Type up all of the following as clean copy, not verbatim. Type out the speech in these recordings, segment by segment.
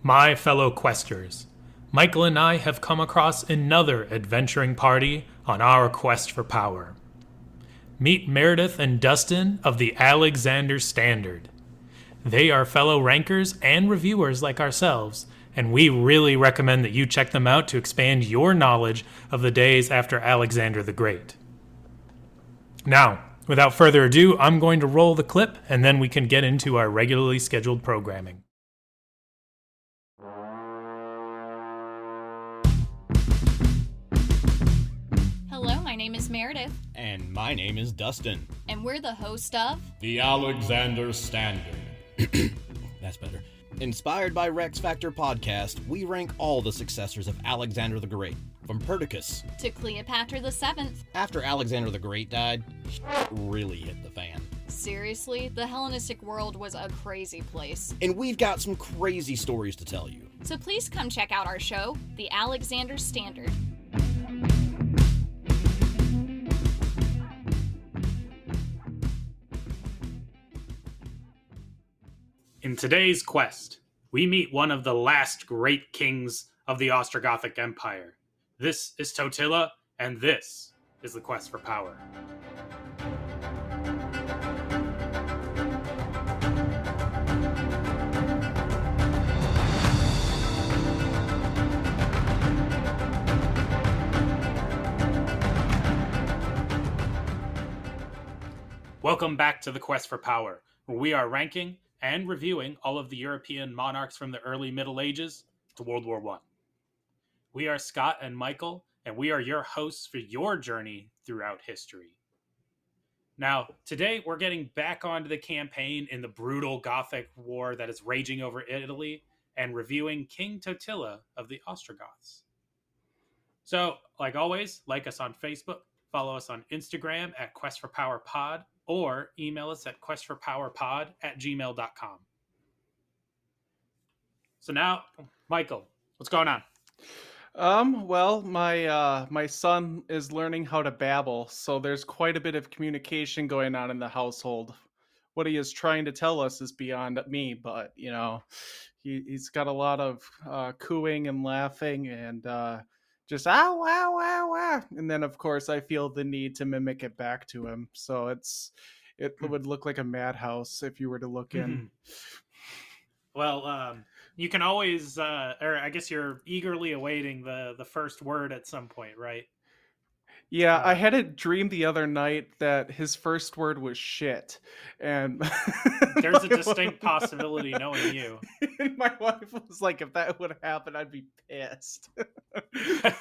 My fellow questers, Michael and I have come across another adventuring party on our quest for power. Meet Meredith and Dustin of the Alexander Standard. They are fellow rankers and reviewers like ourselves, and we really recommend that you check them out to expand your knowledge of the days after Alexander the Great. Now, without further ado, I'm going to roll the clip, and then we can get into our regularly scheduled programming. Hello, my name is Meredith. And my name is Dustin. And we're the host of The Alexander Standard. That's better. Inspired by Rex Factor Podcast, we rank all the successors of Alexander the Great, from Perdiccas to Cleopatra the 7th. After Alexander the Great died, really hit the fan. Seriously, the Hellenistic world was a crazy place. And we've got some crazy stories to tell you. So please come check out our show, The Alexander Standard. In today's quest, we meet one of the last great kings of the Ostrogothic Empire. This is Totila, and this is the quest for power. Welcome back to the quest for power, where we are ranking and reviewing all of the European monarchs from the early Middle Ages to World War I. We are Scott and Michael, and we are your hosts for your journey throughout history. Now, today we're getting back onto the campaign in the brutal Gothic war that is raging over Italy and reviewing King Totila of the Ostrogoths. So, like always, like us on Facebook, follow us on Instagram at Quest for Power Pod, or email us at questforpowerpod@gmail.com. So now, Michael, what's going on? Well, my son is learning how to babble, so there's quite a bit of communication going on in the household. What he is trying to tell us is beyond me, but he's got a lot of cooing and laughing and just ow, ow, ow, ow. And then of course I feel the need to mimic it back to him. So it would look like a madhouse if you were to look in. Well, you can always, or I guess you're eagerly awaiting the first word at some point, right? Yeah, I had a dream the other night that his first word was shit. And there's a distinct possibility knowing you. And my wife was like, if that would happen, I'd be pissed. I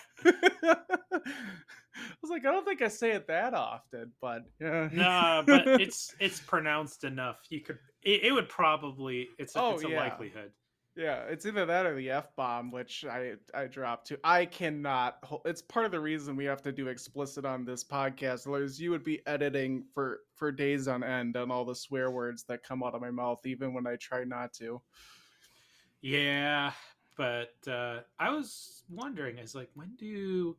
was like, I don't think I say it that often, but yeah. No, but it's pronounced enough. You could it would probably it's a likelihood. Yeah, it's either that or the F-bomb, which I dropped too. I cannot. It's part of the reason we have to do explicit on this podcast. Otherwise, you would be editing for days on end on all the swear words that come out of my mouth, even when I try not to. Yeah, but I was wondering, when do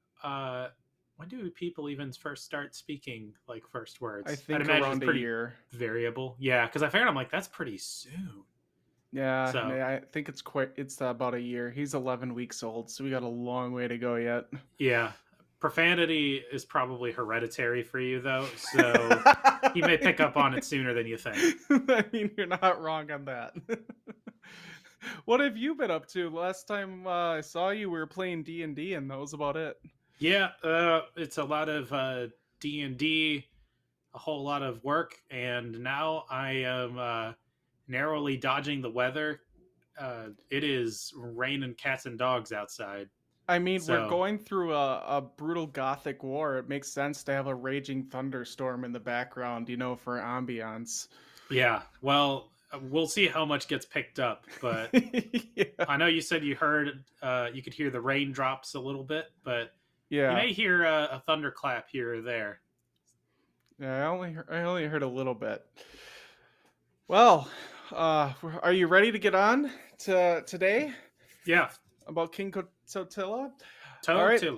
people even first start speaking like first words? I think around a year. Variable. Yeah, because I figured I'm like, that's pretty soon. Yeah, so. I think it's about a year. He's 11 weeks old, so we got a long way to go yet. Yeah. Profanity is probably hereditary for you, though, so you may pick up on it sooner than you think. I mean, you're not wrong on that. What have you been up to? Last time I saw you, we were playing D&D, and that was about it. Yeah, it's a lot of D&D, a whole lot of work, and now I am narrowly dodging the weather. It is raining cats and dogs outside. I mean, we're going through a brutal Gothic war. It makes sense to have a raging thunderstorm in the background, for ambiance. Yeah, well, we'll see how much gets picked up, but yeah. I know you said you heard, you could hear the raindrops a little bit, but yeah, you may hear a thunderclap here or there. Yeah, I only heard a little bit. Well, are you ready to get on to today? Yeah. About King Totila? Totila.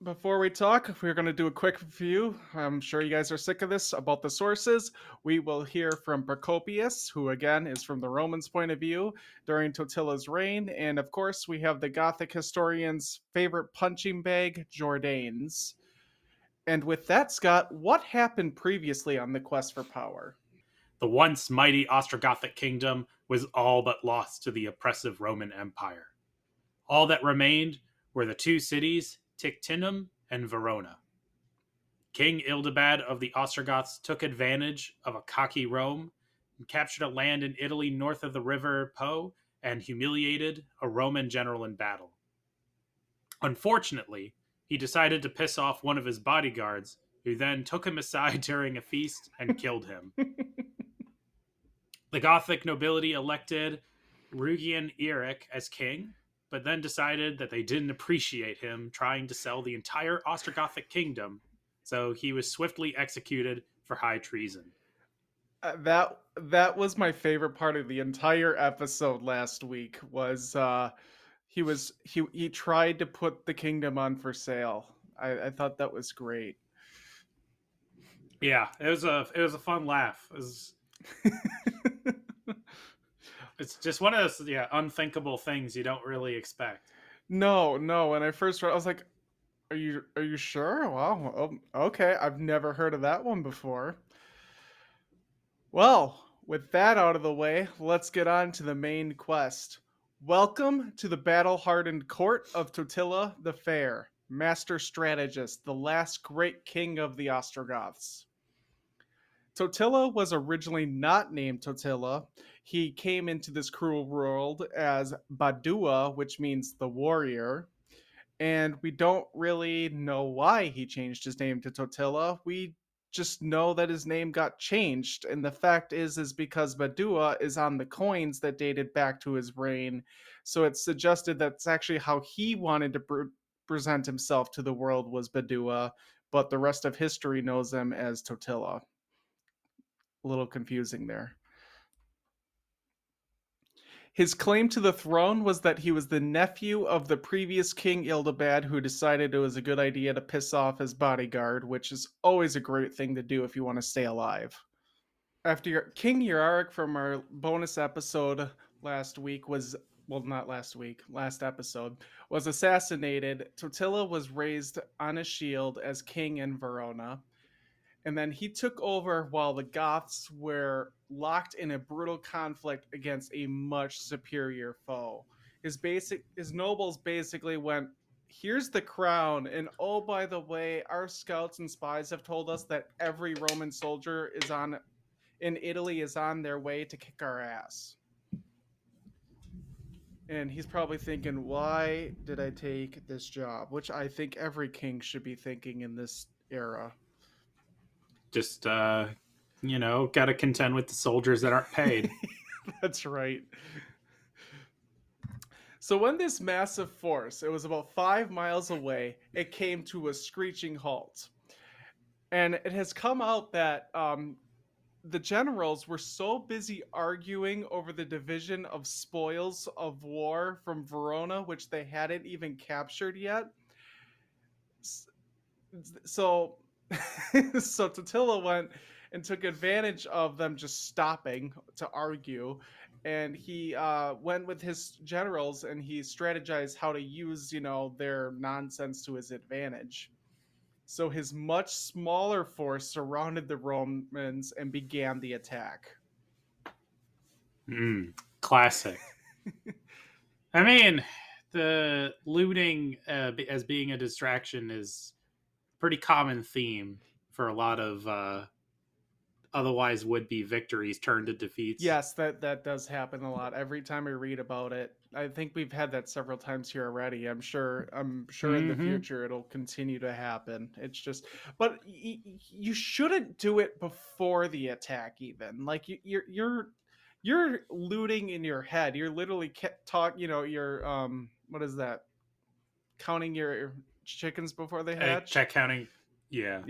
Before we talk, we're going to do a quick review. I'm sure you guys are sick of this about the sources. We will hear from Procopius, who again is from the Romans' point of view during Totila's reign. And of course, we have the Gothic historian's favorite punching bag, Jordanes. And with that, Scott, what happened previously on the quest for power? The once mighty Ostrogothic kingdom was all but lost to the oppressive Roman Empire. All that remained were the two cities, Tictinum and Verona. King Ildibad of the Ostrogoths took advantage of a cocky Rome and captured a land in Italy north of the river Po and humiliated a Roman general in battle. Unfortunately, he decided to piss off one of his bodyguards, who then took him aside during a feast and killed him. The Gothic nobility elected Rugian Eric as king, but then decided that they didn't appreciate him trying to sell the entire Ostrogothic kingdom, so he was swiftly executed for high treason. That was my favorite part of the entire episode last week. Was he tried to put the kingdom on for sale. I thought that was great. Yeah, it was a fun laugh. It's just one of those unthinkable things you don't really expect. No. When I first read, I was like, "Are you sure? Wow, okay. I've never heard of that one before." Well, with that out of the way, let's get on to the main quest. Welcome to the battle-hardened court of Totila the Fair, master strategist, the last great king of the Ostrogoths. Totila was originally not named Totila. He came into this cruel world as Badua, which means the warrior. And we don't really know why he changed his name to Totila. We just know that his name got changed. And the fact is because Badua is on the coins that dated back to his reign. So it's suggested that's actually how he wanted to present himself to the world was Badua, but the rest of history knows him as Totila. A little confusing there. His claim to the throne was that he was the nephew of the previous King Ildibad, who decided it was a good idea to piss off his bodyguard, which is always a great thing to do if you want to stay alive. After King Uraric from our bonus episode last episode, was assassinated, Totila was raised on a shield as king in Verona. And then he took over while the Goths were locked in a brutal conflict against a much superior foe. His nobles basically went, "Here's the crown, and oh, by the way, our scouts and spies have told us that every Roman soldier in Italy is on their way to kick our ass." And he's probably thinking, why did I take this job? Which I think every king should be thinking in this era. Just, got to contend with the soldiers that aren't paid. That's right. So when this massive force, it was about 5 miles away, it came to a screeching halt. And it has come out that the generals were so busy arguing over the division of spoils of war from Verona, which they hadn't even captured yet. So Totila went and took advantage of them just stopping to argue, and he went with his generals and he strategized how to use their nonsense to his advantage. So his much smaller force surrounded the Romans and began the attack. Classic. I mean, the looting as being a distraction is pretty common theme for a lot of otherwise would-be victories turned to defeats. Yes, that does happen a lot. Every time I read about it, I think we've had that several times here already. I'm sure in the future it'll continue to happen. It's just, but you shouldn't do it before the attack. Even like you're looting in your head. You're literally you're what is that? Counting your chickens before they hatch. Check counting. Yeah.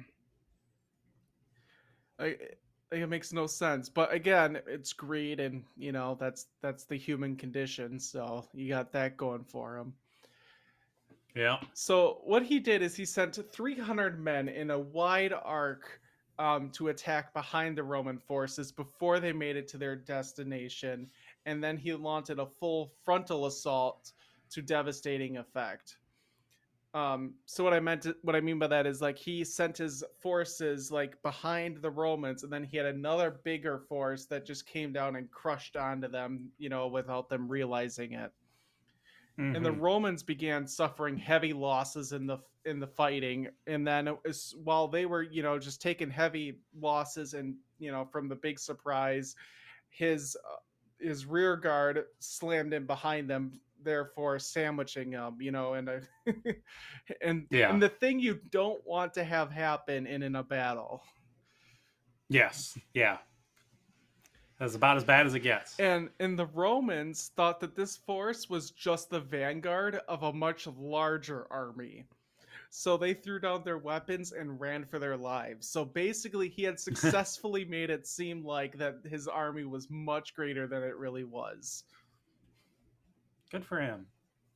It makes no sense, but again, it's greed, and that's the human condition. So you got that going for him. Yeah. So what he did is he sent 300 men in a wide arc to attack behind the Roman forces before they made it to their destination, and then he launched a full frontal assault to devastating effect. So what I mean by that is like he sent his forces like behind the Romans, and then he had another bigger force that just came down and crushed onto them, without them realizing it. And the Mhm. Romans began suffering heavy losses in the fighting, and then while they were just taking heavy losses and from the big surprise, his his rear guard slammed in behind them, therefore sandwiching them, and and Yeah. the thing you don't want to have happen in a battle. Yes. Yeah. That's about as bad as it gets. And the Romans thought that this force was just the vanguard of a much larger army. So they threw down their weapons and ran for their lives. So basically, he had successfully made it seem like that his army was much greater than it really was. Good for him.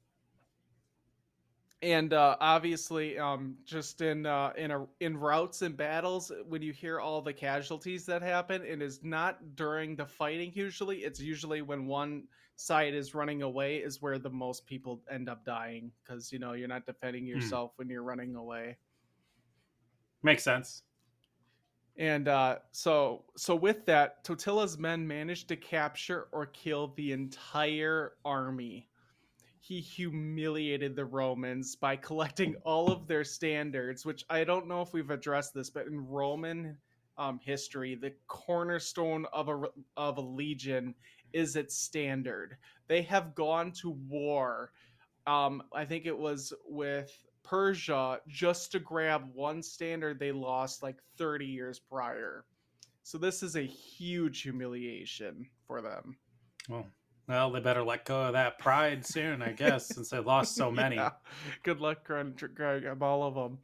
And obviously, just in routes and battles, when you hear all the casualties that happen, it is not during the fighting. Usually, it's usually when one side is running away is where the most people end up dying, because you're not defending yourself when you're running away. Makes sense. And so with that, Totila's men managed to capture or kill the entire army. He humiliated the Romans by collecting all of their standards, which I don't know if we've addressed this, but in Roman history, the cornerstone of a legion is its standard. They have gone to war. I think it was with Persia just to grab one standard they lost like 30 years prior. So this is a huge humiliation for them. Well, they better let go of that pride soon, I guess, since they lost so many. Yeah. Good luck grab all of them.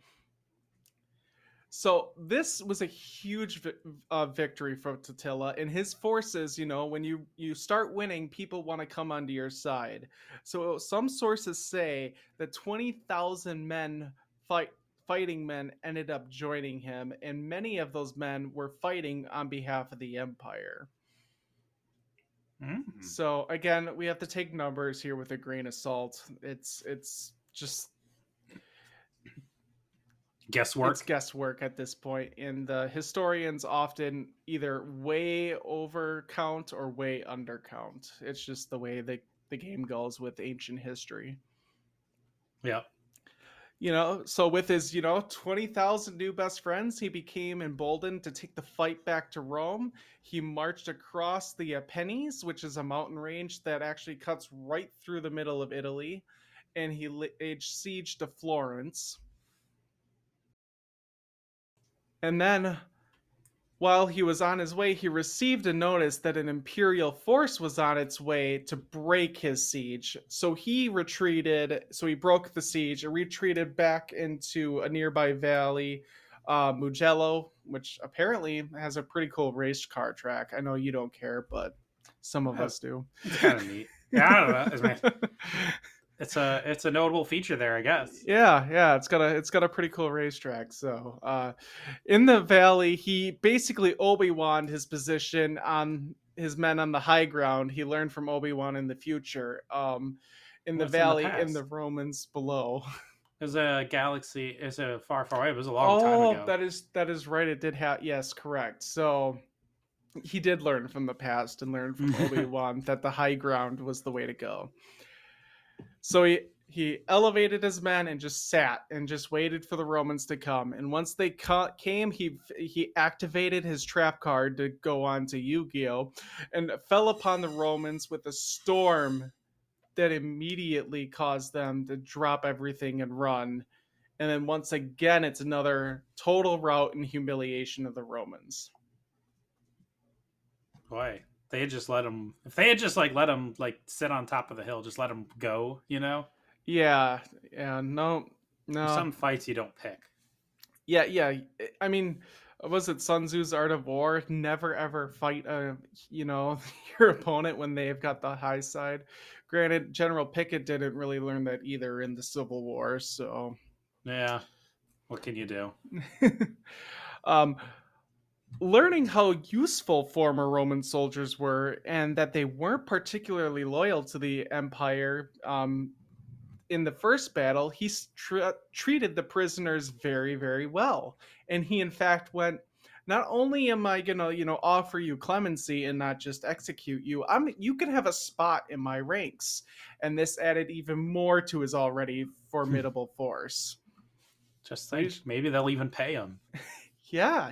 So this was a huge victory for Totila, and his forces. When you start winning, people want to come onto your side. So some sources say that 20,000 men fighting men ended up joining him, and many of those men were fighting on behalf of the empire. So again, we have to take numbers here with a grain of salt. It's just guesswork. It's guesswork at this point, and the historians often either way over count or way under count. It's just the way the game goes with ancient history. Yeah. So with his 20,000 new best friends, he became emboldened to take the fight back to Rome. He marched across the Apennines, which is a mountain range that actually cuts right through the middle of Italy, and he laid siege to Florence. And then, while he was on his way, he received a notice that an imperial force was on its way to break his siege. So he retreated. So he broke the siege and retreated back into a nearby valley, Mugello, which apparently has a pretty cool race car track. I know you don't care, but some of us do. It's kind of neat. Yeah, I don't know. It's a notable feature there, I guess. Yeah, it's got a pretty cool racetrack. So, in the valley, he basically Obi-Wan his position on his men on the high ground. He learned from Obi-Wan in the future. In the valley, in the Romans below. There's a galaxy. It's a far away. It was a long time ago. That is right. It did have. Yes, correct. So he did learn from the past and learn from Obi-Wan that the high ground was the way to go. So he elevated his men and just sat and just waited for the Romans to come. And once they came, he activated his trap card to go on to Yu-Gi-Oh! And fell upon the Romans with a storm that immediately caused them to drop everything and run. And then once again, it's another total rout and humiliation of the Romans. Boy. They had just let him. If they had just let him sit on top of the hill, just let him go, Yeah, no. Some fights you don't pick. Yeah. I mean, Was it Sun Tzu's Art of War? Never ever fight your opponent when they've got the high side. Granted, General Pickett didn't really learn that either in the Civil War, so Yeah. What can you do? um, learning how useful former Roman soldiers were and that they weren't particularly loyal to the empire. In the first battle, he treated the prisoners very, very well. And he, in fact, went, not only am I going to, offer you clemency and not just execute you, you can have a spot in my ranks. And this added even more to his already formidable force. Just think, maybe they'll even pay him. Yeah,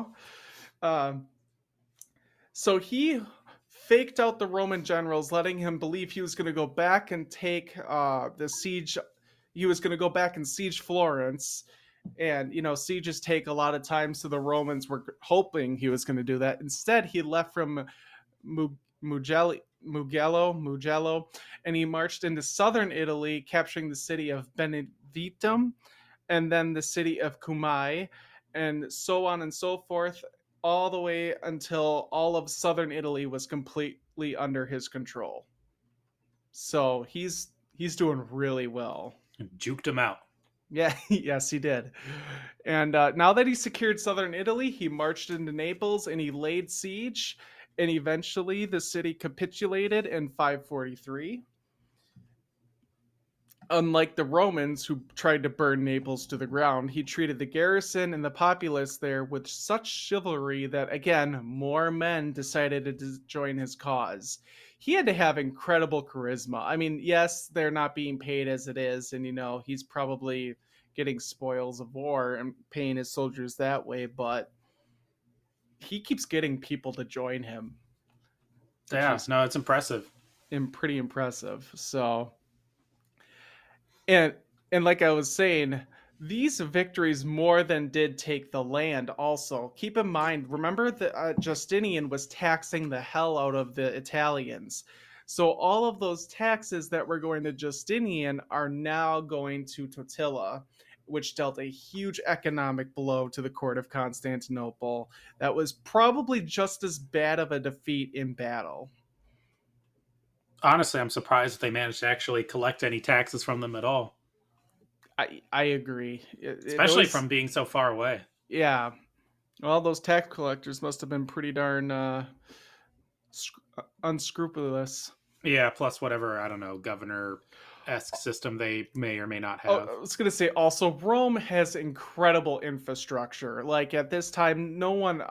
so he faked out the Roman generals, letting him believe he was going to go back and take the siege. He was going to go back and siege Florence. And, sieges take a lot of time, so the Romans were hoping he was going to do that. Instead, he left from Mugello, and he marched into southern Italy, capturing the city of Benevitum, and then the city of Cumae, and so on and so forth, all the way until all of southern Italy was completely under his control. So he's doing really well. Juked him out. Yeah, yes, he did. And now that he secured southern Italy, he marched into Naples and he laid siege, and eventually the city capitulated in 543. Unlike the Romans, who tried to burn Naples to the ground, he treated the garrison and the populace there with such chivalry that, again, more men decided to join his cause. He had to have incredible charisma. I mean, yes, they're not being paid as it is, and, he's probably getting spoils of war and paying his soldiers that way, but he keeps getting people to join him. Yeah, no, it's impressive. And pretty impressive, so... And like I was saying, these victories more than did take the land also. Keep in mind, remember that Justinian was taxing the hell out of the Italians. So all of those taxes that were going to Justinian are now going to Totila, which dealt a huge economic blow to the court of Constantinople. That was probably just as bad of a defeat in battle. Honestly, I'm surprised they managed to actually collect any taxes from them at all. I agree. Especially from being so far away. Yeah. Well, those tax collectors must have been pretty darn unscrupulous. Yeah, plus whatever, I don't know, governor-esque system they may or may not have. I was going to say, also, Rome has incredible infrastructure. Like, at this time, no one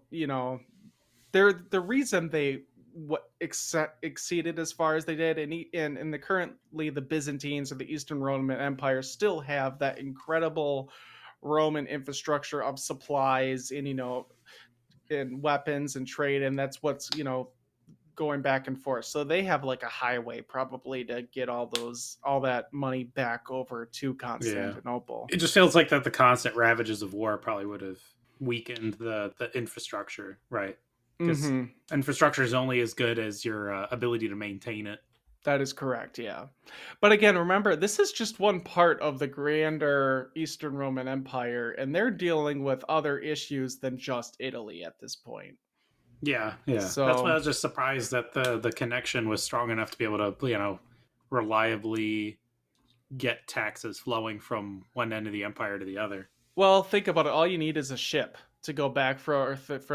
the reason they exceeded as far as they did, and currently the Byzantines or the Eastern Roman Empire still have that incredible Roman infrastructure of supplies and and weapons and trade, and that's what's going back and forth. So they have like a highway probably to get all that money back over to Constantinople. Yeah. It just feels like that the constant ravages of war probably would have weakened the infrastructure, right? Because infrastructure is only as good as your ability to maintain it. That is correct, yeah. But again, remember, this is just one part of the grander Eastern Roman Empire, and they're dealing with other issues than just Italy at this point. Yeah. So, that's why I was just surprised that the connection was strong enough to be able to, reliably get taxes flowing from one end of the empire to the other. Well, think about it. All you need is a ship to go back from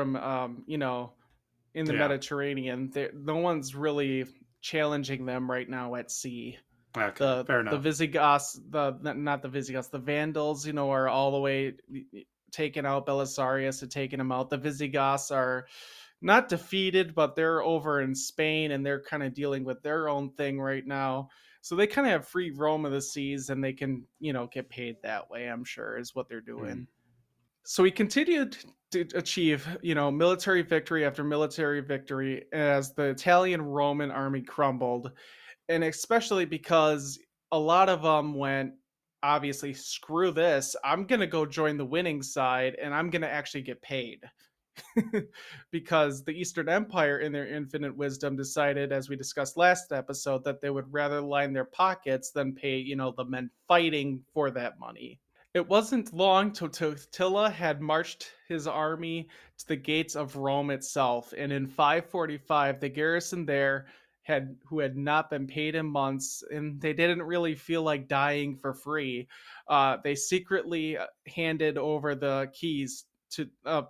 in the Mediterranean. No one's really challenging them right now at sea. Okay, fair enough. The Visigoths, the Vandals, are all the way taken out. Belisarius had taken them out. The Visigoths are not defeated, but they're over in Spain, and they're kind of dealing with their own thing right now. So they kind of have free roam of the seas, and they can, get paid that way, I'm sure, is what they're doing. So he continued to achieve, military victory after military victory as the Italian Roman army crumbled. And especially because a lot of them went, obviously, screw this. I'm going to go join the winning side, and I'm going to actually get paid. Because the Eastern Empire, in their infinite wisdom, decided, as we discussed last episode, that they would rather line their pockets than pay, the men fighting for that money. It wasn't long till Totila had marched his army to the gates of Rome itself, and in 545, the garrison there who had not been paid in months, and they didn't really feel like dying for free. They secretly handed over the keys to,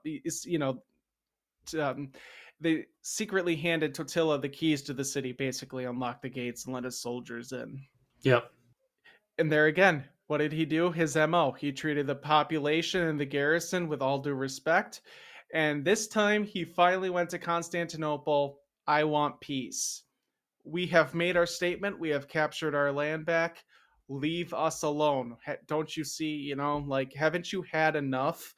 they secretly handed Totila the keys to the city, basically unlocked the gates and let his soldiers in. Yep. And there again, what did he do? His MO. He treated the population and the garrison with all due respect. And this time he finally went to Constantinople. I want peace. We have made our statement. We have captured our land back. Leave us alone. Don't you see, haven't you had enough?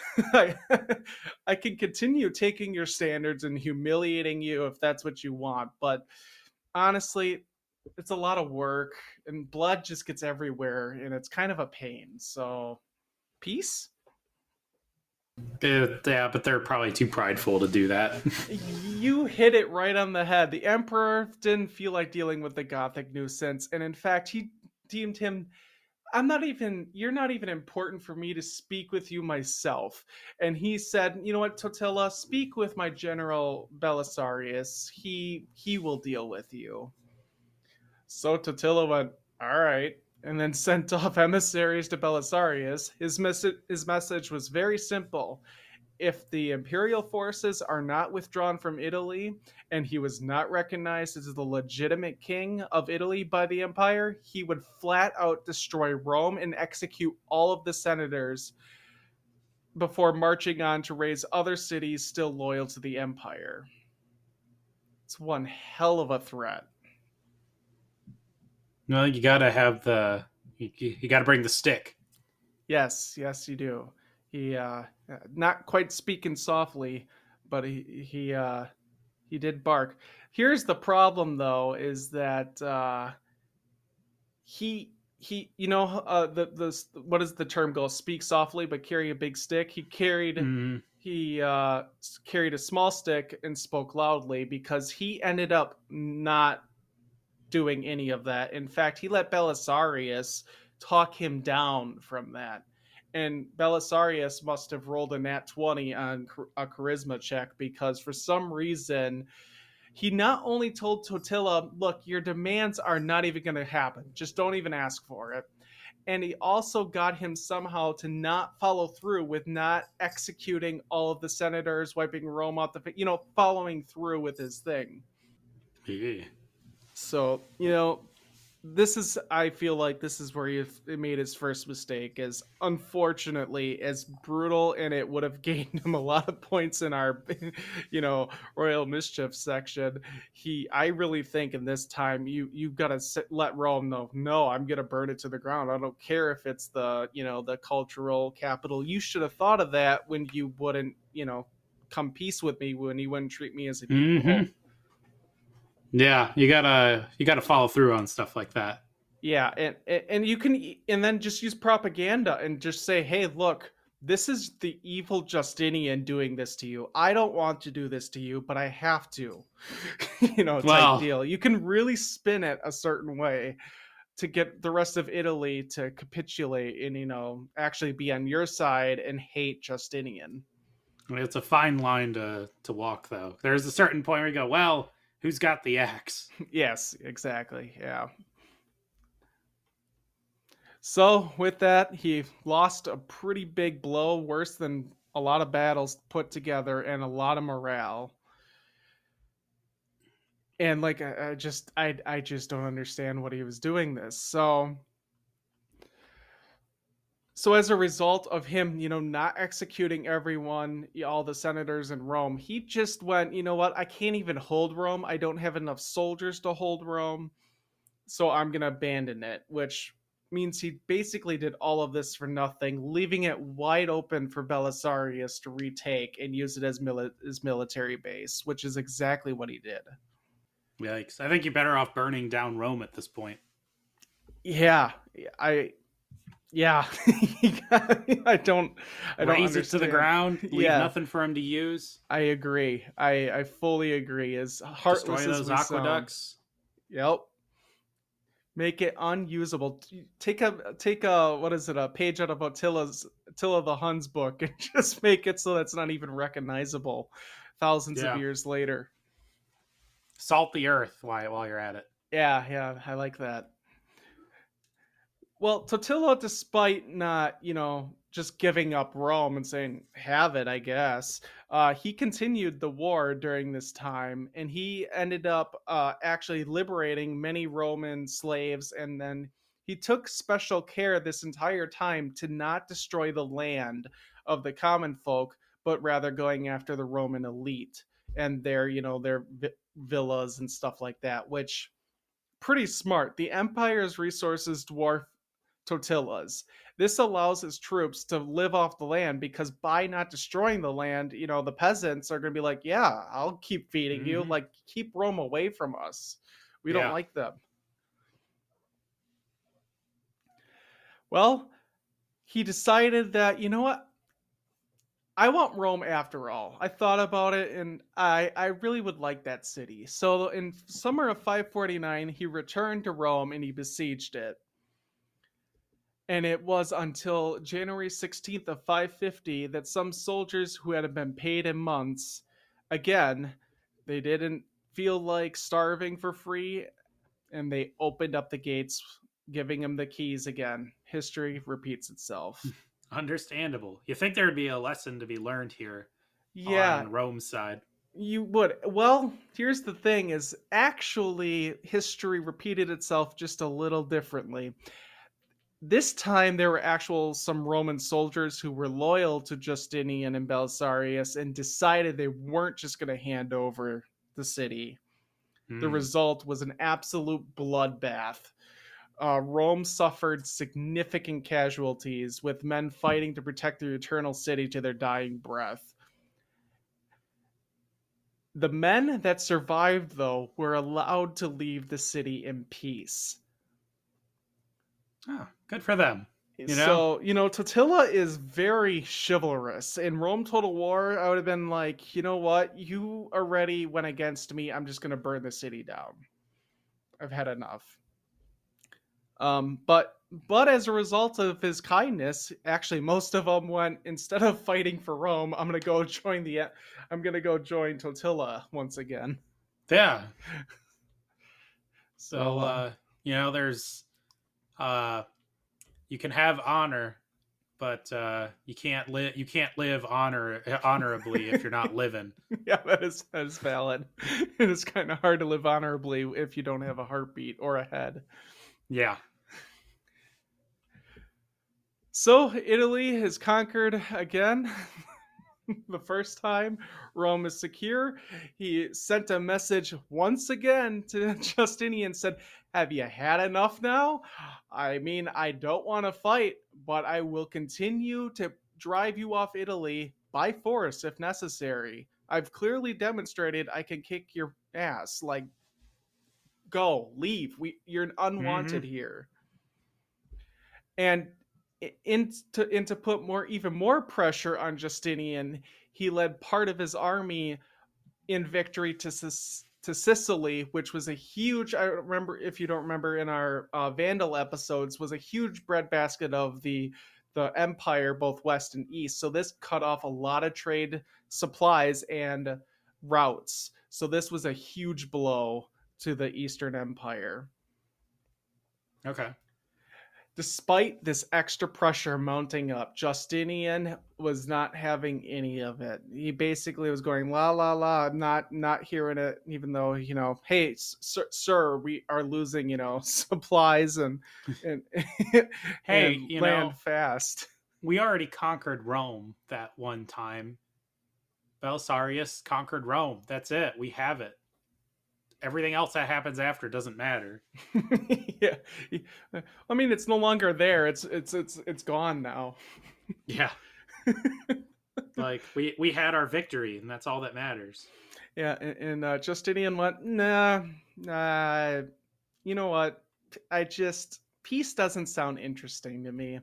I can continue taking your standards and humiliating you if that's what you want. But honestly, it's a lot of work and blood just gets everywhere and it's kind of a pain. So, peace? Yeah, but they're probably too prideful to do that. You hit it right on the head. The emperor didn't feel like dealing with the Gothic nuisance, and in fact, he deemed him, you're not even important for me to speak with you myself. And he said, you know what, Totila, speak with my general Belisarius. He will deal with you. So Totila went, all right, and then sent off emissaries to Belisarius. His message was very simple. If the imperial forces are not withdrawn from Italy, and he was not recognized as the legitimate king of Italy by the empire, he would flat out destroy Rome and execute all of the senators before marching on to raise other cities still loyal to the empire. It's one hell of a threat. No, you gotta have you gotta bring the stick. Yes, you do. He not quite speaking softly, but he did bark. Here's the problem, though, is that he the what does the term go? Speak softly, but carry a big stick. He carried a small stick and spoke loudly because he ended up not doing any of that. In fact, he let Belisarius talk him down from that. And Belisarius must have rolled a nat 20 on a charisma check because for some reason, he not only told Totila, look, your demands are not even going to happen. Just don't even ask for it. And he also got him somehow to not follow through with not executing all of the senators, wiping Rome out following through with his thing. Yeah. So, I feel like this is where he made his first mistake, is unfortunately as brutal, and it would have gained him a lot of points in our, Royal Mischief section. I really think in this time, you've got to let Rome know, no, I'm going to burn it to the ground. I don't care if it's the cultural capital. You should have thought of that when you wouldn't, come peace with me, when you wouldn't treat me as an equal. Mm-hmm. Yeah, you gotta follow through on stuff like that. Yeah, and you can, and then just use propaganda and just say, hey, look, this is the evil Justinian doing this to you. I don't want to do this to you, but I have to. Type deal. You can really spin it a certain way to get the rest of Italy to capitulate and actually be on your side and hate Justinian. It's a fine line to walk, though. There's a certain point where you go, well, who's got the axe? Yes, exactly. Yeah. So with that, he lost a pretty big blow, worse than a lot of battles put together, and a lot of morale. And I just don't understand what he was doing this. So as a result of him, not executing everyone, all the senators in Rome, he just went, you know what? I can't even hold Rome. I don't have enough soldiers to hold Rome. So I'm going to abandon it, which means he basically did all of this for nothing, leaving it wide open for Belisarius to retake and use it as his military base, which is exactly what he did. Yikes. I think you're better off burning down Rome at this point. Yeah, I don't raise it to the ground, leave nothing for him to use. I agree. I fully agree. As heartless destroy those as we aqueducts. Sound. Yep. Make it unusable. Take a what is it? A page out of Attila the Hun's book and just make it so that's not even recognizable thousands of Yeah. years later. Salt the earth while you're at it. Yeah, I like that. Well, Totila, despite not, just giving up Rome and saying, have it, I guess, he continued the war during this time, and he ended up actually liberating many Roman slaves, and then he took special care this entire time to not destroy the land of the common folk, but rather going after the Roman elite and their villas and stuff like that, which pretty smart. The empire's resources dwarf Totila's. This allows his troops to live off the land because by not destroying the land, the peasants are going to be like, yeah, I'll keep feeding you. Like, keep Rome away from us. We don't like them. Well, he decided that, you know what? I want Rome after all. I thought about it and I really would like that city. So in summer of 549, he returned to Rome and he besieged it. And it was until January 16th of 550 that some soldiers who had been paid in months, again, they didn't feel like starving for free, and they opened up the gates, giving them the keys again. History repeats itself. Understandable. You think there would be a lesson to be learned here on Rome's side? You would. Well, here's the thing is actually history repeated itself just a little differently. This time there were some Roman soldiers who were loyal to Justinian and Belisarius and decided they weren't just going to hand over the city. The result was an absolute bloodbath. Rome suffered significant casualties, with men fighting to protect their eternal city to their dying breath. The men that survived, though, were allowed to leave the city in peace. Oh, good for them. So, Totila is very chivalrous. In Rome Total War, I would have been like, you know what? You already went against me. I'm just going to burn the city down. I've had enough. But as a result of his kindness, actually, most of them went, instead of fighting for Rome, I'm going to go join Totila once again. Yeah. So, there's... you can have honor, but you can't live honorably if you're not living. Yeah, that is valid. It is kind of hard to live honorably if you don't have a heartbeat or a head. Yeah. So Italy is conquered again. The first time Rome is secure. He sent a message once again to Justinian, said, have you had enough now? I mean, I don't want to fight, but I will continue to drive you off Italy by force if necessary. I've clearly demonstrated I can kick your ass. Like, go, leave. You're unwanted here. And to put even more pressure on Justinian, he led part of his army in victory to Sicily, which was a huge, I remember, if you don't remember in our Vandal episodes, was a huge breadbasket of the empire, both west and east. So this cut off a lot of trade supplies and routes. So this was a huge blow to the Eastern Empire. Okay. Despite this extra pressure mounting up, Justinian was not having any of it. He basically was going, la, la, la, not hearing it, even though, hey, sir, we are losing, supplies and hey, and land fast. We already conquered Rome that one time. Belisarius conquered Rome. That's it. We have it. Everything else that happens after doesn't matter. Yeah, I mean, it's no longer there. It's gone now. Yeah. Like we had our victory, and that's all that matters. Yeah, and Justinian went, nah. You know what? Peace doesn't sound interesting to me.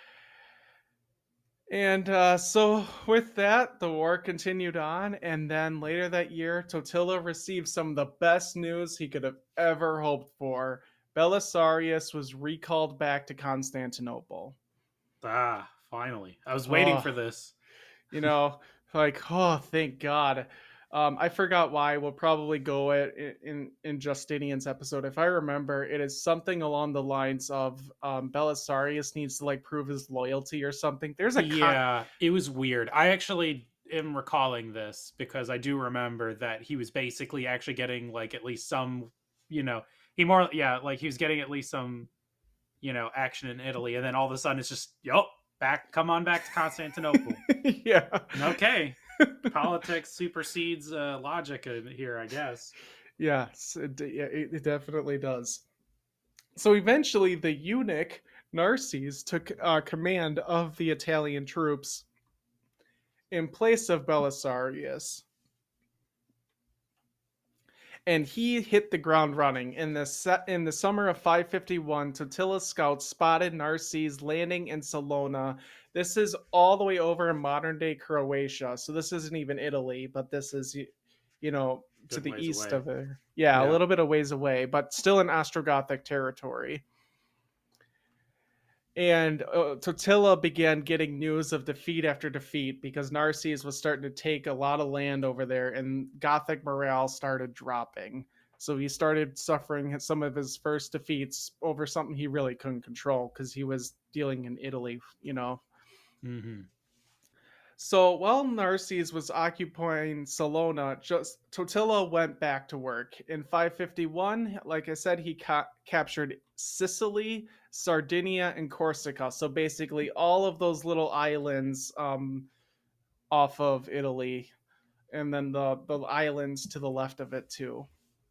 And so with that, the war continued on, and then later that year, Totila received some of the best news he could have ever hoped for. Belisarius was recalled back to Constantinople. Ah, finally. I was waiting Oh, for this. you know, like, oh, thank God. I forgot why. We'll probably go in Justinian's episode. If I remember, it is something along the lines of Belisarius needs to like prove his loyalty or something. There's a Yeah, it was weird. I actually am recalling this because I do remember that he was basically actually getting like at least some, he more, yeah, like he was getting at least some, action in Italy. And then all of a sudden it's just, yup, come on back to Constantinople. yeah. Okay. Politics supersedes logic here, I guess. Yes, it definitely does. So eventually, the eunuch Narses took command of the Italian troops in place of Belisarius, and he hit the ground running. In the summer of 551, Totila's scouts spotted Narses landing in Salona. This is all the way over in modern day Croatia, so this isn't even Italy, but this is, to Good the ways east away. of it. Yeah, a Yeah. little bit of ways away, but still in Ostrogothic territory. And Totila began getting news of defeat after defeat because Narses was starting to take a lot of land over there, and Gothic morale started dropping. So he started suffering some of his first defeats over something he really couldn't control because he was dealing in Italy, Mm-hmm. So while Narses was occupying Salona, just Totila went back to work. In 551, like I said, he captured Sicily, Sardinia, and Corsica. So basically, all of those little islands off of Italy, and then the islands to the left of it too.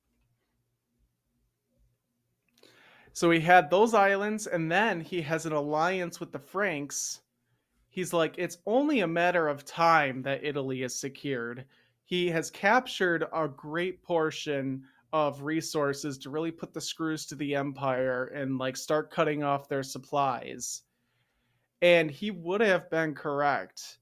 So he had those islands, and then he has an alliance with the Franks. He's like, it's only a matter of time that Italy is secured. He has captured a great portion of resources to really put the screws to the empire and like start cutting off their supplies. And he would have been correct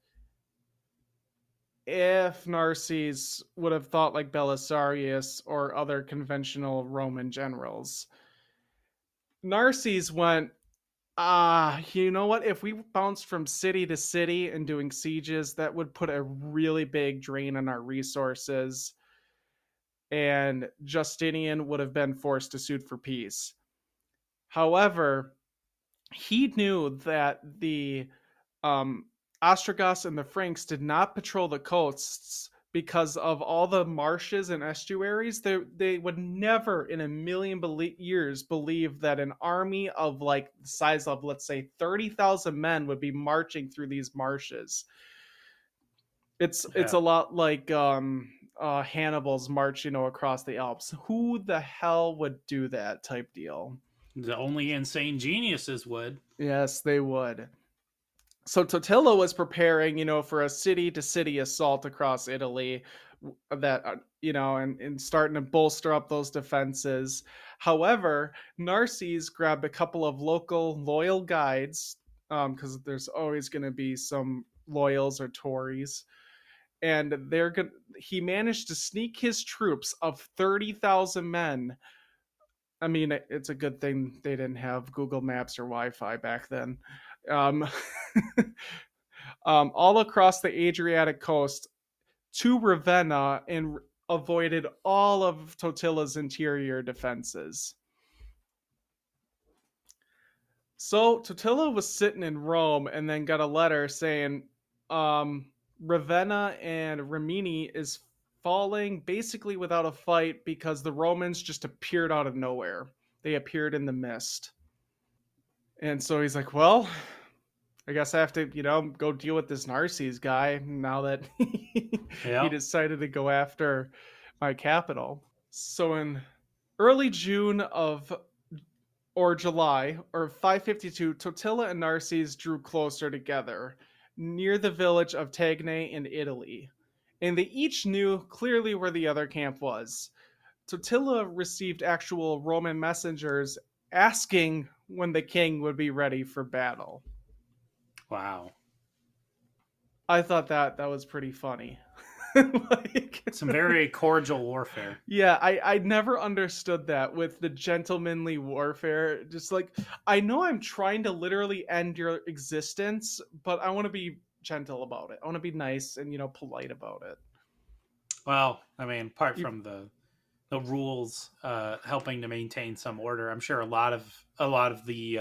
if Narses would have thought like Belisarius or other conventional Roman generals. Narses went, you know what? If we bounced from city to city and doing sieges, that would put a really big drain on our resources. And Justinian would have been forced to sue for peace. However, he knew that the Ostrogoths and the Franks did not patrol the coasts because of all the marshes and estuaries. They would never in a million years believe that an army of like the size of, let's say, 30,000 men would be marching through these marshes. It's a lot like Hannibal's march, across the Alps. Who the hell would do that type deal? The only insane geniuses would. Yes, they would. So Totila was preparing, for a city to city assault across Italy that, and starting to bolster up those defenses. However, Narses grabbed a couple of local loyal guides, because there's always going to be some loyals or Tories. And he managed to sneak his troops of 30,000 men. I mean, it's a good thing they didn't have Google Maps or Wi-Fi back then. All across the Adriatic coast to Ravenna and avoided all of Totila's interior defenses. So Totila was sitting in Rome and then got a letter saying Ravenna and Rimini is falling basically without a fight because the Romans just appeared out of nowhere. They appeared in the mist. And so he's like, well, I guess I have to, go deal with this Narses guy now that he decided to go after my capital. So in early June or July, or 552, Totila and Narses drew closer together near the village of Tagne in Italy. And they each knew clearly where the other camp was. Totila received actual Roman messengers asking when the king would be ready for battle. Wow. I thought that was pretty funny. Like, Some very cordial warfare. yeah, I never understood that with the gentlemanly warfare. Just like, I know I'm trying to literally end your existence, but I want to be gentle about it. I want to be nice and, polite about it. Well, I mean, apart You- from the rules helping to maintain some order, I'm sure a lot of the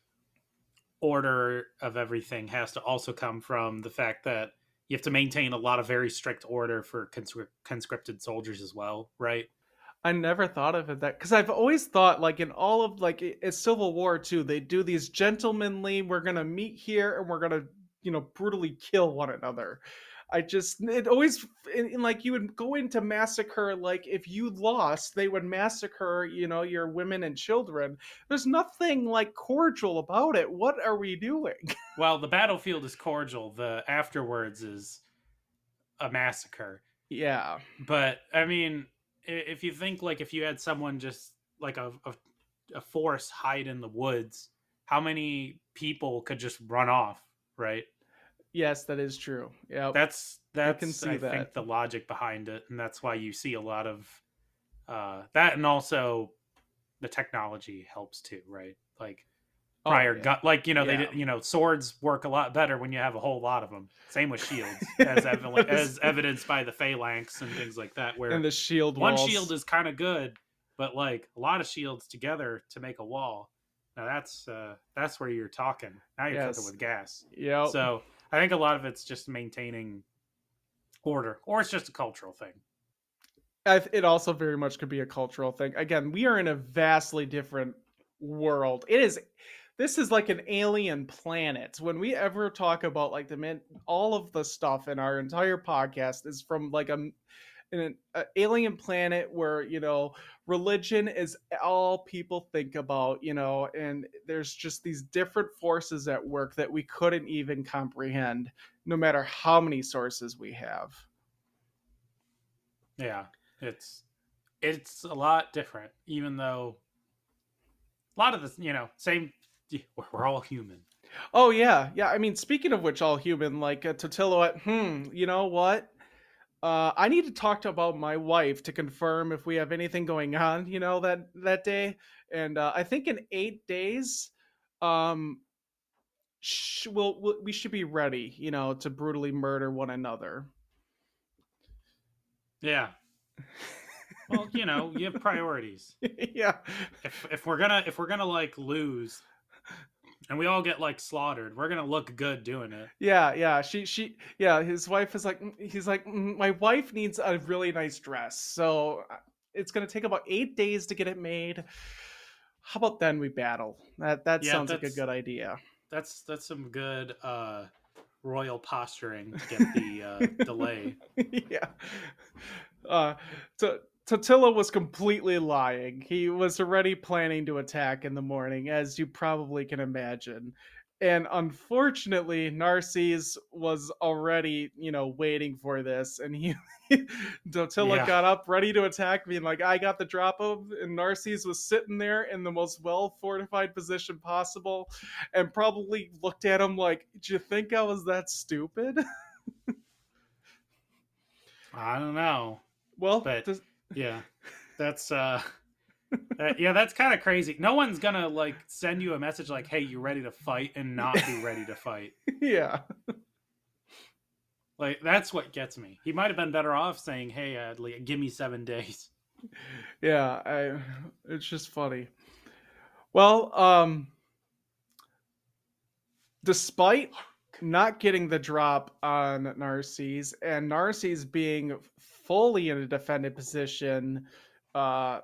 order of everything has to also come from the fact that you have to maintain a lot of very strict order for conscripted soldiers as well, right? I never thought of it that, because I've always thought, like, in all of, like, it's Civil War too, they do these gentlemanly, we're gonna meet here and we're gonna, brutally kill one another. It always, like, you would go into massacre, like, if you lost, they would massacre, your women and children. There's nothing, like, cordial about it. What are we doing? Well, the battlefield is cordial. The afterwards is a massacre. Yeah. But I mean, if you think like if you had someone just like a force hide in the woods, how many people could just run off, right? Yes, that is true. Yeah. That's can see I that. think the logic behind it, and that's why you see a lot of that, and also the technology helps too, right? Like prior gun, like they did, swords work a lot better when you have a whole lot of them. Same with shields, as evidenced by the phalanx and things like that, where And the shield one walls. shield is kind of good, but like a lot of shields together to make a wall. Now that's where you're talking. Now you're Yes. cooking with gas. Yeah. So I think a lot of it's just maintaining order, or it's just a cultural thing. It also very much could be a cultural thing. Again, we are in a vastly different world. This is like an alien planet. When we ever talk about like all of the stuff in our entire podcast is from like an alien planet where religion is all people think about, and there's just these different forces at work that we couldn't even comprehend, no matter how many sources we have. Yeah, it's a lot different, even though a lot of this, same. We're all human. Oh yeah. I mean, speaking of which, all human, like Totilo. You know what? I need to talk about my wife to confirm if we have anything going on, that day. And I think in 8 days, we should be ready, to brutally murder one another. Yeah. Well, you have priorities. Yeah. If we're gonna like lose, and we all get like slaughtered, we're gonna look good doing it. Yeah. His wife is like, he's like, my wife needs a really nice dress, so it's gonna take about 8 days to get it made. How about then we battle? That sounds like a good idea. That's some good royal posturing to get the delay. Yeah. Totila was completely lying. He was already planning to attack in the morning, as you probably can imagine. And unfortunately, Narcisse was already, waiting for this. And Totila got up, ready to attack, being like, I got the drop of, and Narcisse was sitting there in the most well-fortified position possible, and probably looked at him like, did you think I was that stupid? I don't know. Well, but yeah, that's that's kind of crazy. No one's gonna like send you a message like, "Hey, you ready to fight?" and not be ready to fight. Yeah, like that's what gets me. He might have been better off saying, "Hey, give me 7 days." Yeah, it's just funny. Well, despite not getting the drop on Narcisse, and Narcisse being fully in a defended position, Totila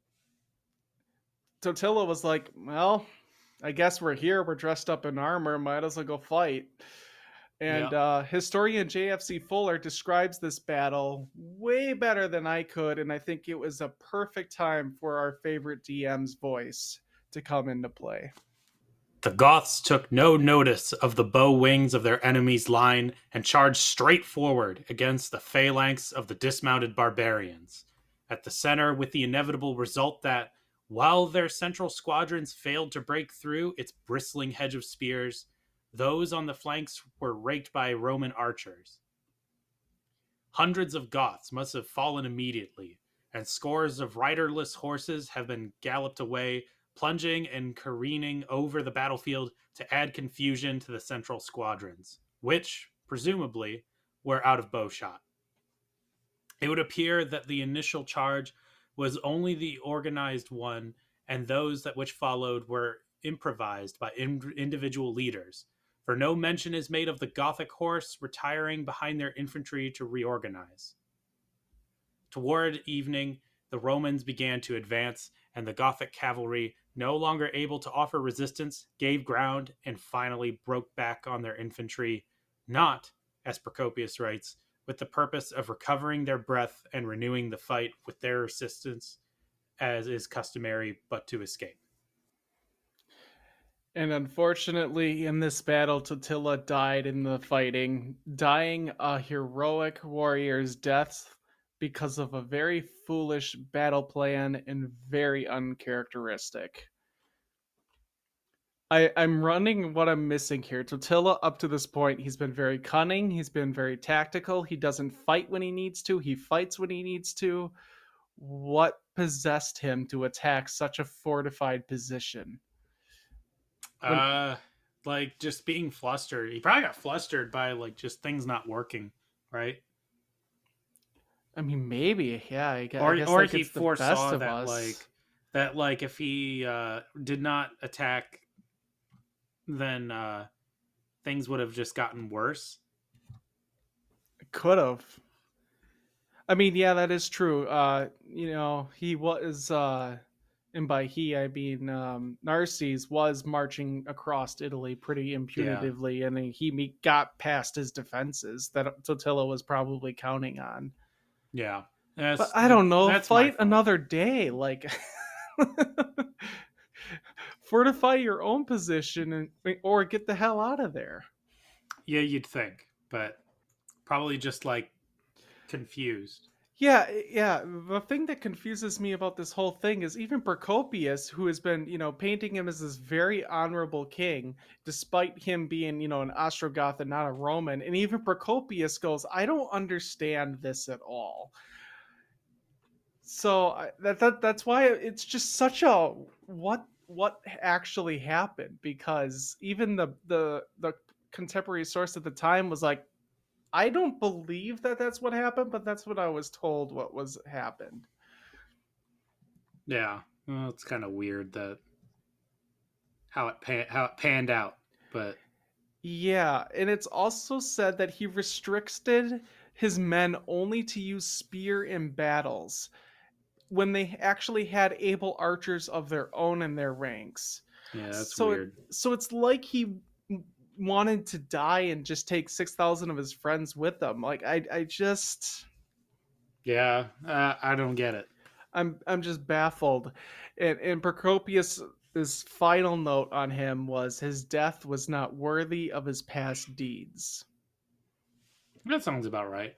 was like, well, I guess we're here, we're dressed up in armor, might as well go fight. And historian JFC Fuller describes this battle way better than I could, and I think it was a perfect time for our favorite DM's voice to come into play. The Goths took no notice of the bow wings of their enemy's line and charged straight forward against the phalanx of the dismounted barbarians. At the center, with the inevitable result that, while their central squadrons failed to break through its bristling hedge of spears, those on the flanks were raked by Roman archers. Hundreds of Goths must have fallen immediately, and scores of riderless horses have been galloped away, plunging and careening over the battlefield to add confusion to the central squadrons, which, presumably, were out of bowshot. It would appear that the initial charge was only the organized one, and those that which followed were improvised by individual leaders, for no mention is made of the Gothic horse retiring behind their infantry to reorganize. Toward evening, the Romans began to advance, and the Gothic cavalry, no longer able to offer resistance, gave ground and finally broke back on their infantry, not, as Procopius writes, with the purpose of recovering their breath and renewing the fight with their assistance, as is customary, but to escape. And unfortunately, in this battle, Totila died in the fighting, dying a heroic warrior's death because of a very foolish battle plan and very uncharacteristic. I'm running what I'm missing here. Totila, up to this point, he's been very cunning. He's been very tactical. He doesn't fight when he needs to. He fights when he needs to. What possessed him to attack such a fortified position? Like just being flustered. He probably got flustered by like just things not working, right? I mean, maybe, yeah. I guess Or like he it's the foresaw best of that us. like if he did not attack, then things would have just gotten worse. Could have. I mean, yeah, that is true. He was, and by he I mean Narses was marching across Italy pretty impunitively, and he got past his defenses that Totila was probably counting on. Yeah, but I don't know. That's fight another day, like fortify your own position, or get the hell out of there. Yeah, you'd think, but probably just like confused. Yeah. The thing that confuses me about this whole thing is even Procopius, who has been, painting him as this very honorable king, despite him being, an Ostrogoth and not a Roman. And even Procopius goes, I don't understand this at all. So that's why it's just such a what actually happened, because even the contemporary source at the time was like, I don't believe that that's what happened, but that's what I was told what was happened. Yeah, well, it's kind of weird that how it panned out, but yeah, and it's also said that he restricted his men only to use spear in battles when they actually had able archers of their own in their ranks. Yeah, that's weird. So it's like he wanted to die and just take 6,000 of his friends with them. Like I just, yeah, I don't get it. I'm just baffled. And Procopius' final note on him was his death was not worthy of his past deeds. That sounds about right.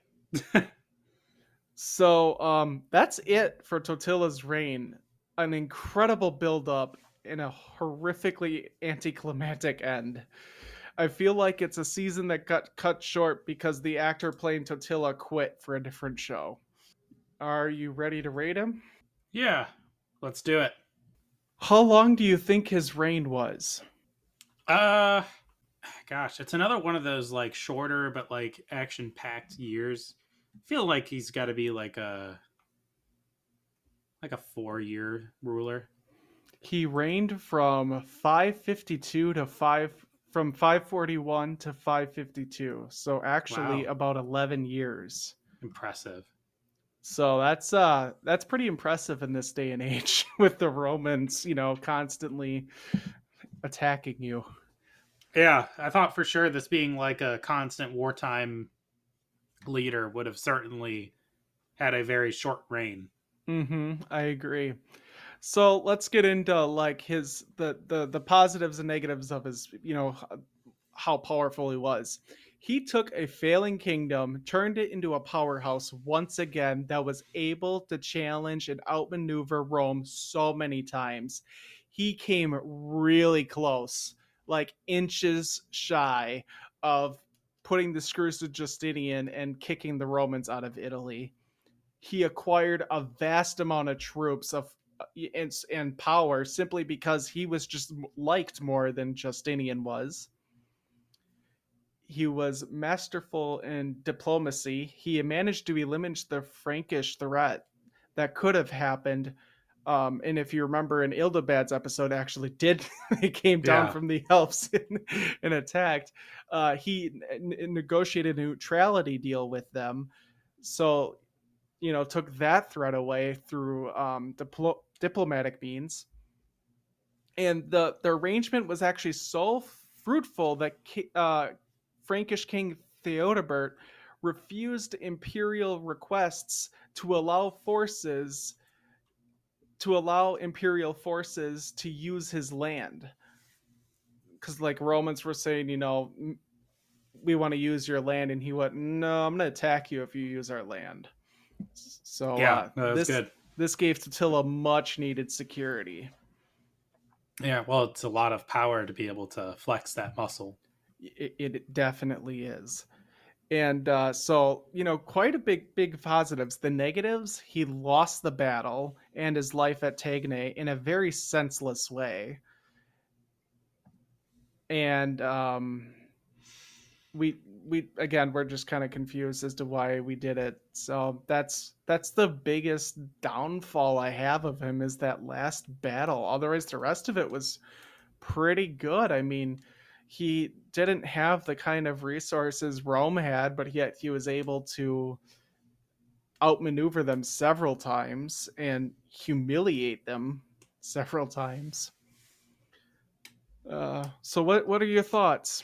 So that's it for Totila's reign. An incredible build-up and a horrifically anticlimactic end. I feel like it's a season that got cut short because the actor playing Totila quit for a different show. Are you ready to rate him? Yeah, let's do it. How long do you think his reign was? Gosh, it's another one of those like shorter but like action-packed years. I feel like he's got to be like a 4-year ruler. He reigned from 552 to 541 to 552. So actually about 11 years. Impressive. So that's pretty impressive in this day and age with the Romans, constantly attacking you. Yeah, I thought for sure this being like a constant wartime leader would have certainly had a very short reign. I agree. So let's get into like the positives and negatives of his, how powerful he was. He took a failing kingdom, turned it into a powerhouse once again that was able to challenge and outmaneuver Rome so many times. He came really close, like inches shy of putting the screws to Justinian and kicking the Romans out of Italy. He acquired a vast amount of troops and power simply because he was just liked more than Justinian was. He was masterful in diplomacy. He managed to eliminate the Frankish threat that could have happened. And if you remember, in Ildibad's episode, actually did they came down from the Alps and attacked. He negotiated a neutrality deal with them, so took that threat away through diplomatic means. And the arrangement was actually so fruitful that Frankish King Theodebert refused imperial requests to allow imperial forces to use his land, because like Romans were saying, we want to use your land, and he went, no, I'm going to attack you if you use our land. So this gave Totila much needed security. Yeah, well, it's a lot of power to be able to flex that muscle. It definitely is. And so, quite a big positives. The negatives, he lost the battle and his life at Tagnay in a very senseless way. And we're just kind of confused as to why we did it. So that's the biggest downfall I have of him, is that last battle. Otherwise, the rest of it was pretty good. I mean, he didn't have the kind of resources Rome had, but yet he was able to outmaneuver them several times and humiliate them several times. So what are your thoughts?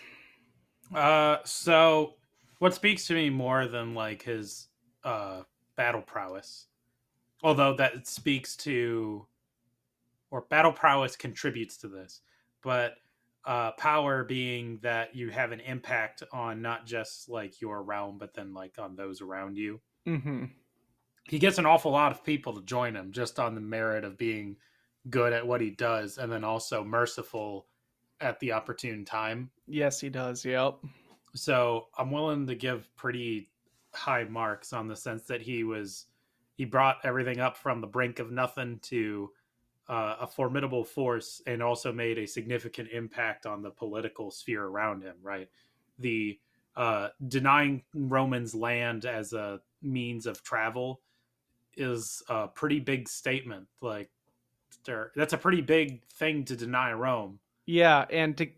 So what speaks to me more than like his battle prowess, although that speaks to, or battle prowess contributes to this, but power being that you have an impact on not just like your realm, but then like on those around you. Mm-hmm. He gets an awful lot of people to join him just on the merit of being good at what he does, and then also merciful at the opportune time. Yes, he does. Yep. So I'm willing to give pretty high marks on the sense that he brought everything up from the brink of nothing to a formidable force, and also made a significant impact on the political sphere around him, right? The denying Romans land as a means of travel is a pretty big statement. Like, that's a pretty big thing to deny Rome. Yeah, and to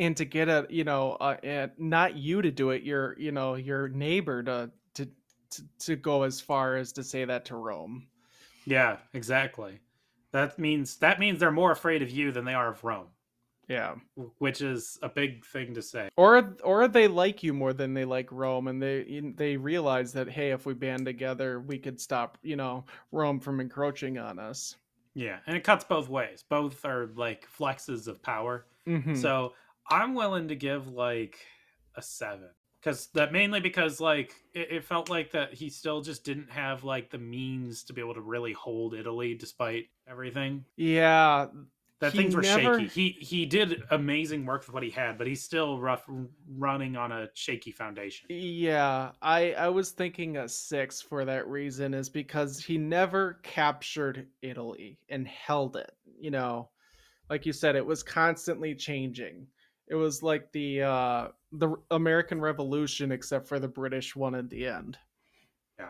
get not you to do it, your neighbor to go as far as to say that to Rome. Yeah, exactly. That means they're more afraid of you than they are of Rome. Yeah, which is a big thing to say. Or they like you more than they like Rome, and they realize that, hey, if we band together, we could stop Rome from encroaching on us. Yeah, and it cuts both ways. Both are like flexes of power. Mm-hmm. So I'm willing to give like a 7, because like it felt like that he still just didn't have like the means to be able to really hold Italy despite everything. Yeah, that things were shaky. He did amazing work with what he had, but he's still running on a shaky foundation. Yeah, I was thinking a 6 for that reason, is because he never captured Italy and held it. Like you said, it was constantly changing. It was like the American Revolution, except for the British one at the end. Yeah.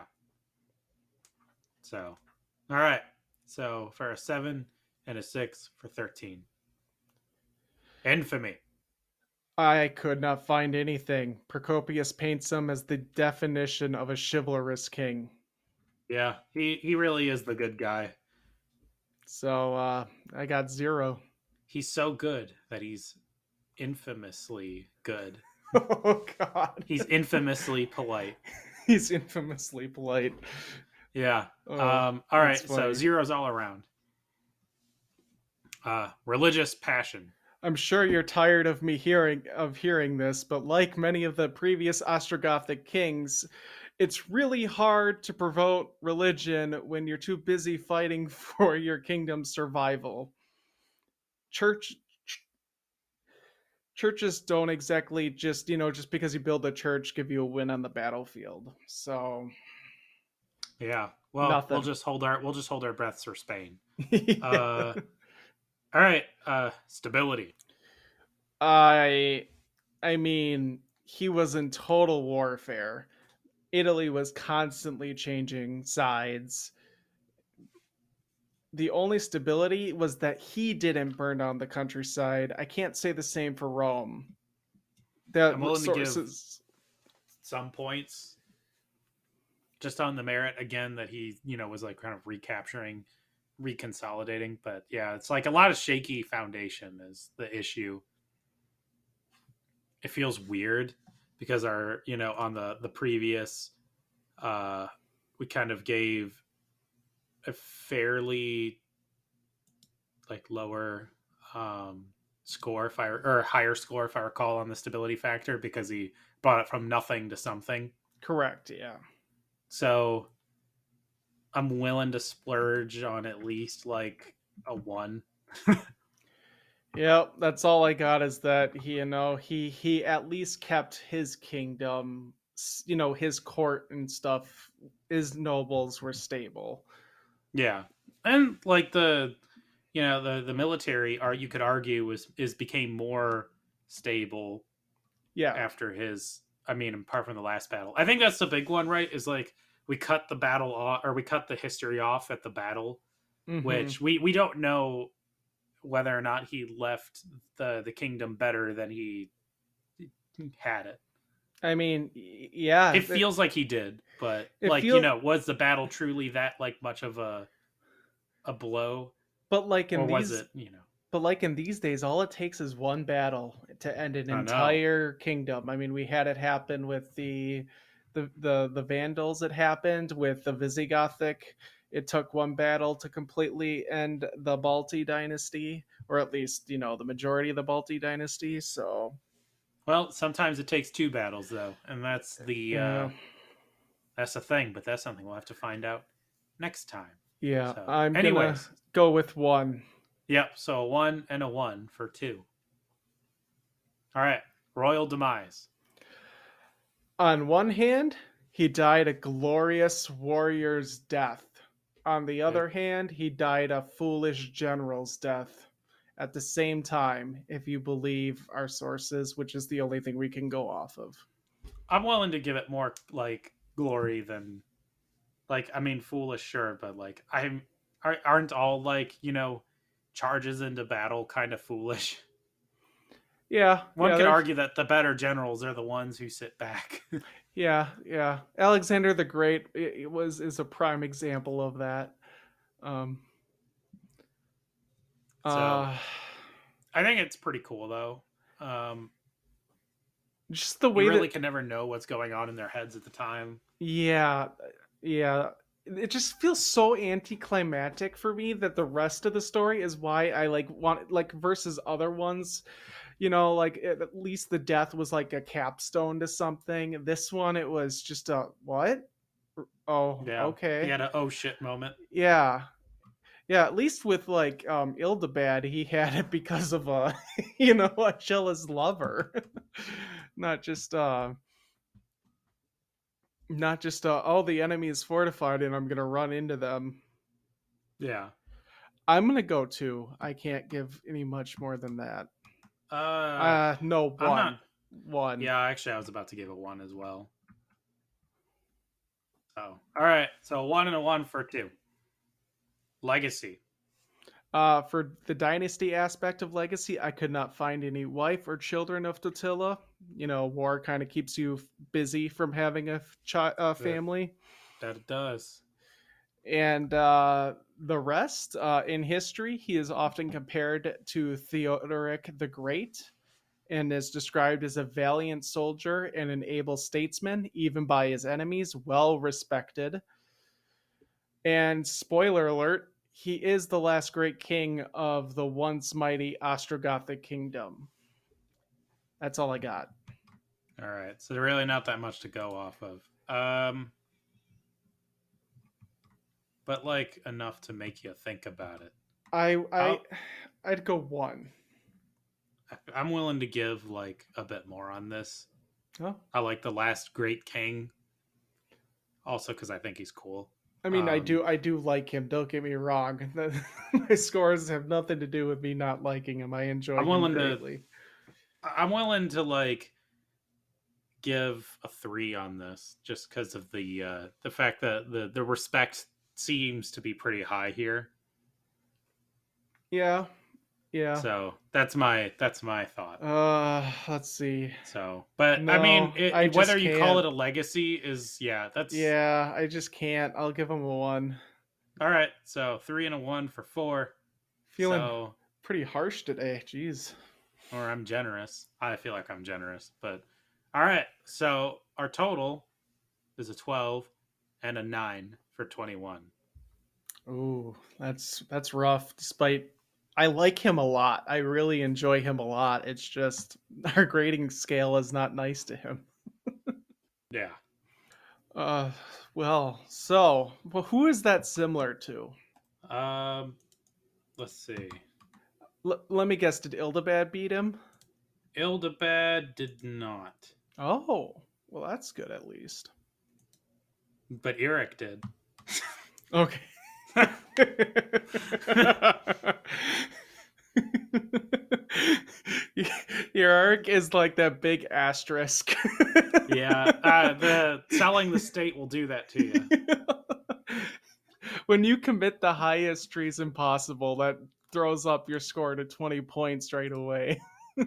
So, all right. So for a 7 and a 6 for 13. Infamy. I could not find anything. Procopius paints him as the definition of a chivalrous king. Yeah, he really is the good guy. So I got 0. He's so good that he's infamously good. Oh, God. He's infamously polite. He's infamously polite. Yeah. All right. So 0s all around. Religious passion. I'm sure you're tired of me hearing this, but like many of the previous Ostrogothic kings, it's really hard to promote religion when you're too busy fighting for your kingdom's survival. churches don't exactly just, just because you build a church, give you a win on the battlefield. So Yeah. Well, nothing. we'll just hold our breaths for Spain. Yeah. All right. Stability. I mean, he was in total warfare. Italy was constantly changing sides. The only stability was that he didn't burn down the countryside. I can't say the same for Rome. The I'm willing to give sources. some points just on the merit again that he, was like kind of recapturing, reconsolidating. But yeah, it's like a lot of shaky foundation is the issue. It feels weird because our, on the previous, we kind of gave a fairly like lower score or higher score if I recall on the stability factor because he brought it from nothing to something. Correct, yeah. So I'm willing to splurge on at least like a 1. Yep, that's all I got is that he at least kept his kingdom, his court and stuff, his nobles were stable. Yeah. And like the military you could argue became more stable Yeah. after his, apart from the last battle. I think that's the big one, right? Is like we cut the battle off, or we cut the history off at the battle, which we don't know whether or not he left the kingdom better than he had it. I mean, yeah. It feels like he did, but was the battle truly that like much of a blow? But like in or these was it, But like in these days, all it takes is one battle to end an entire kingdom. I mean, we had it happen with the Vandals. It happened with the Visigothic. It took one battle to completely end the Balti dynasty, or at least the majority of the Balti dynasty. So, well, sometimes it takes 2 battles though, and that's that's the thing. But that's something we'll have to find out next time. Yeah, So, I'm gonna go with 1. Yep, so a 1 and a 1 for 2. All right, royal demise. On one hand, he died a glorious warrior's death. On the other hand, he died a foolish general's death at the same time, if you believe our sources, which is the only thing we can go off of. I'm willing to give it more like glory than foolish, sure, but like aren't all like, charges into battle kind of foolish? Yeah. One could argue that the better generals are the ones who sit back. Yeah. Alexander the Great is a prime example of that. So I think it's pretty cool though. Just the way you really can never know what's going on in their heads at the time. Yeah. It just feels so anticlimactic for me that the rest of the story is why I want versus other ones. At least the death was like a capstone to something. This one, it was just a what? Oh, yeah. Okay. He had a oh shit moment. Yeah. At least with Ildibad, he had it because of a jealous lover, not just oh, the enemy is fortified and I'm gonna run into them. Yeah. I'm gonna go 2. I can't give any much more than that. No, 1. 1. Yeah, actually, I was about to give a 1 as well. So, all right. So, 1 and a 1 for 2. Legacy. For the dynasty aspect of legacy, I could not find any wife or children of Totila. War kind of keeps you busy from having a family. That it does. And the rest, in history, he is often compared to Theodoric the Great and is described as a valiant soldier and an able statesman, even by his enemies, well respected. And spoiler alert, he is the last great king of the once mighty Ostrogothic kingdom. That's all I got. All right. So really not that much to go off of. But like enough to make you think about it. I'd go 1. I'm willing to give like a bit more on this. Oh, I like the last great king, also because I think he's cool. I mean, I do like him. Don't get me wrong. My scores have nothing to do with me not liking him. I enjoy him greatly. I'm willing to like give a 3 on this, just because of the fact that the respect seems to be pretty high here. Yeah. So that's my thought. Let's see. So, but No, I mean, I just whether you call can't. it a legacy is that's Yeah, I just can't. I'll give him a 1. all right. So 3 and a 1 for 4. Feeling So, pretty harsh today. Jeez. or I'm generous. I feel like I'm generous, but all right. So our total is a 12 and a 9 for 21. Ooh, that's rough. Despite I like him a lot. I really enjoy him a lot. It's just our grading scale is not nice to him. Yeah. Well, who is that similar to? Let's see. Let me guess. Did Ildabad beat him? Ildabad did not, Oh, well, that's good at least. but Eric did. Okay. Your arc is like that big asterisk. Yeah, the selling the state will do that to you. When you commit the highest treason possible, that throws up your score to 20 points right away.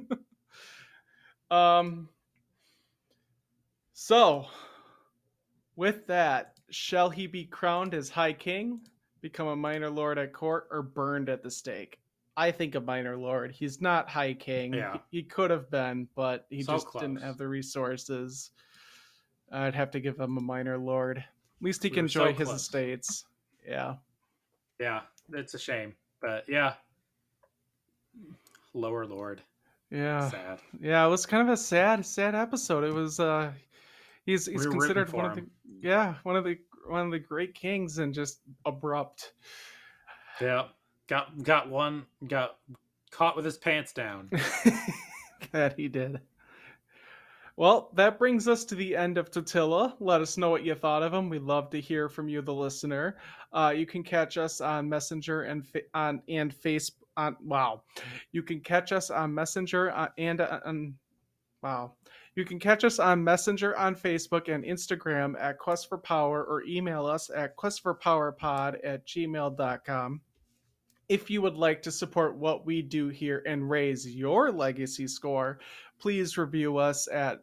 So, with that, shall he be crowned as High King, become a minor lord at court, or burned at the stake? I think a minor lord. He's not High King. Yeah. He could have been, but he So just close. didn't have the resources. I'd have to give him a minor lord. At least he We can were so enjoy his close. estates. Yeah. Yeah, it's a shame, but yeah. Lower lord. Yeah. Sad. Yeah, it was kind of a sad episode. It was he's We were considered rooting one for of the one of the great kings, and just abrupt. Yeah. Got caught with his pants down. That he did. Well, that brings us to the end of Totila. Let us know what you thought of him. We'd love to hear from you, the listener. You can catch us on Messenger and Facebook. Wow, you can catch us on Messenger wow. You can catch us on Messenger on Facebook and Instagram at Quest for Power, or email us at questforpowerpod@gmail.com. If you would like to support what we do here and raise your legacy score, please review us at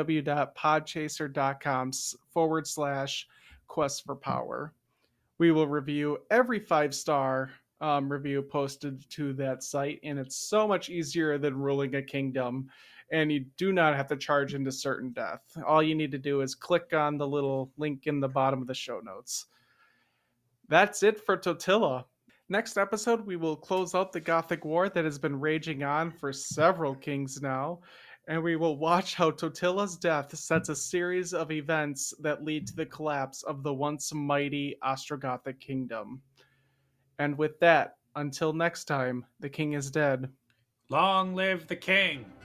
www.podchaser.com/Quest for Power. We will review every 5-star review posted to that site, and it's so much easier than ruling a kingdom, and you do not have to charge into certain death. All you need to do is click on the little link in the bottom of the show notes. That's it for Totila. Next episode, we will close out the Gothic War that has been raging on for several kings now, and we will watch how Totila's death sets a series of events that lead to the collapse of the once mighty Ostrogothic kingdom. And with that, until next time, the king is dead. Long live the king!